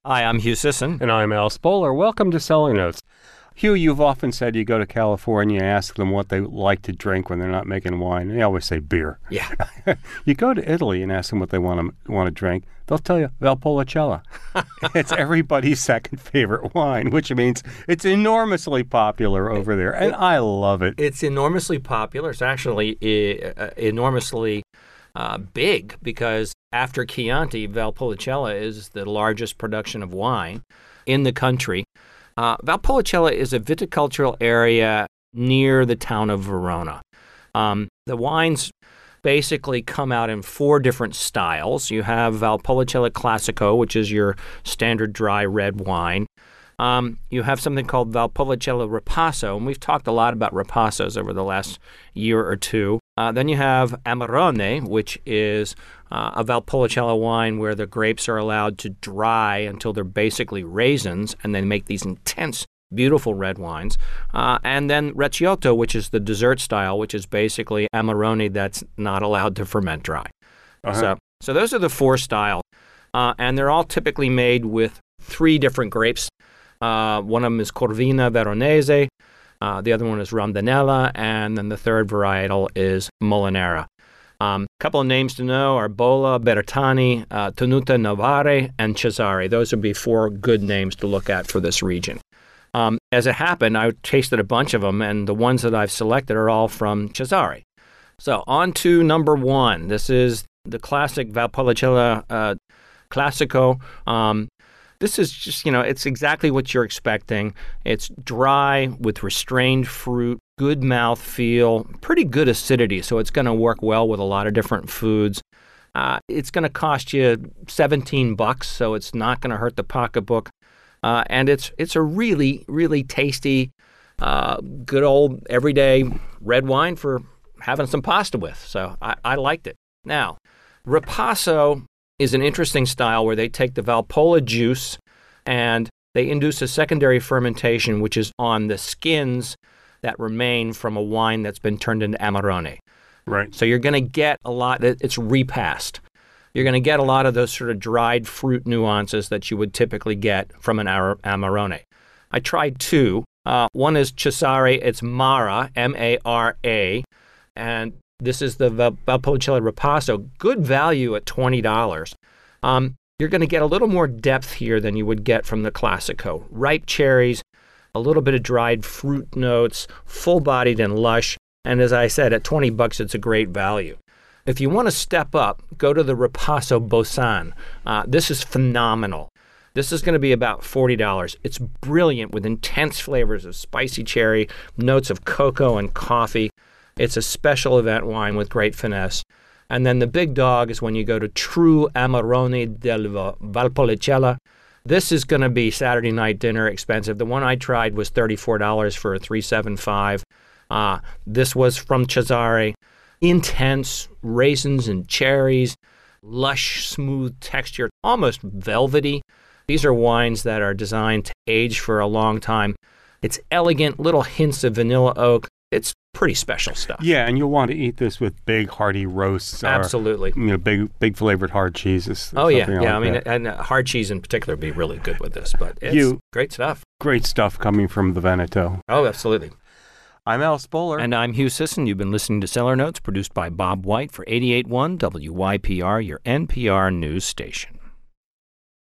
Hi, I'm Hugh Sisson. And I'm Al Spoler. Welcome to Cellar Notes. Hugh, you've often said you go to California and ask them what they like to drink when they're not making wine. They always say beer. Yeah. You go to Italy and ask them what they want to drink. They'll tell you Valpolicella. It's everybody's second favorite wine, which means it's enormously popular over there, and I love it. It's enormously popular. It's actually enormously big because after Chianti, Valpolicella is the largest production of wine in the country. Valpolicella is a viticultural area near the town of Verona. The wines basically come out in four different styles. You have Valpolicella Classico, which is your standard dry red wine. You have something called Valpolicella Ripasso, and we've talked a lot about Ripassos over the last year or two. Then you have Amarone, which is a Valpolicella wine where the grapes are allowed to dry until they're basically raisins, and they make these intense, beautiful red wines. And then Recioto, which is the dessert style, which is basically Amarone that's not allowed to ferment dry. So those are the four styles, and they're all typically made with three different grapes. One of them is Corvina Veronese, the other one is Rondinella, and then the third varietal is Molinara. A couple of names to know are Bolla, Bertani, Tenuta Novare, and Cesare. Those would be four good names to look at for this region. As it happened, I tasted a bunch of them, and the ones that I've selected are all from Cesare. So on to number one. This is the classic Valpolicella Classico. This is just, it's exactly what you're expecting. It's dry with restrained fruit, good mouth feel, pretty good acidity, so it's going to work well with a lot of different foods. It's going to cost you $17, so it's not going to hurt the pocketbook. And it's a really, really tasty, good old everyday red wine for having some pasta with. So I liked it. Now, Ripasso is an interesting style where they take the Valpola juice and they induce a secondary fermentation, which is on the skins that remain from a wine that's been turned into Amarone. Right. So you're going to get a lot, it's repassed. You're going to get a lot of those sort of dried fruit nuances that you would typically get from an Amarone. I tried two. One is Cesare, it's Mara, M-A-R-A, and this is the Valpolicella Ripasso, good value at $20. You're going to get a little more depth here than you would get from the Classico. Ripe cherries, a little bit of dried fruit notes, full-bodied and lush, and as I said, at $20, it's a great value. If you want to step up, go to the Ripasso Bosan. This is phenomenal. This is going to be about $40. It's brilliant with intense flavors of spicy cherry, notes of cocoa and coffee. It's a special event wine with great finesse. And then the big dog is when you go to True Amarone del Valpolicella. This is going to be Saturday night dinner expensive. The one I tried was $34 for a 375. This was from Cesare. Intense raisins and cherries, lush, smooth texture, almost velvety. These are wines that are designed to age for a long time. It's elegant, little hints of vanilla oak. It's pretty special stuff. Yeah, and you'll want to eat this with big, hearty roasts. Absolutely. Or, big flavored hard cheeses. Oh, yeah. And hard cheese in particular would be really good with this, but it's great stuff. Great stuff coming from the Veneto. Oh, absolutely. I'm Al Spoler. And I'm Hugh Sisson. You've been listening to Cellar Notes, produced by Bob White for 88.1 WYPR, your NPR news station.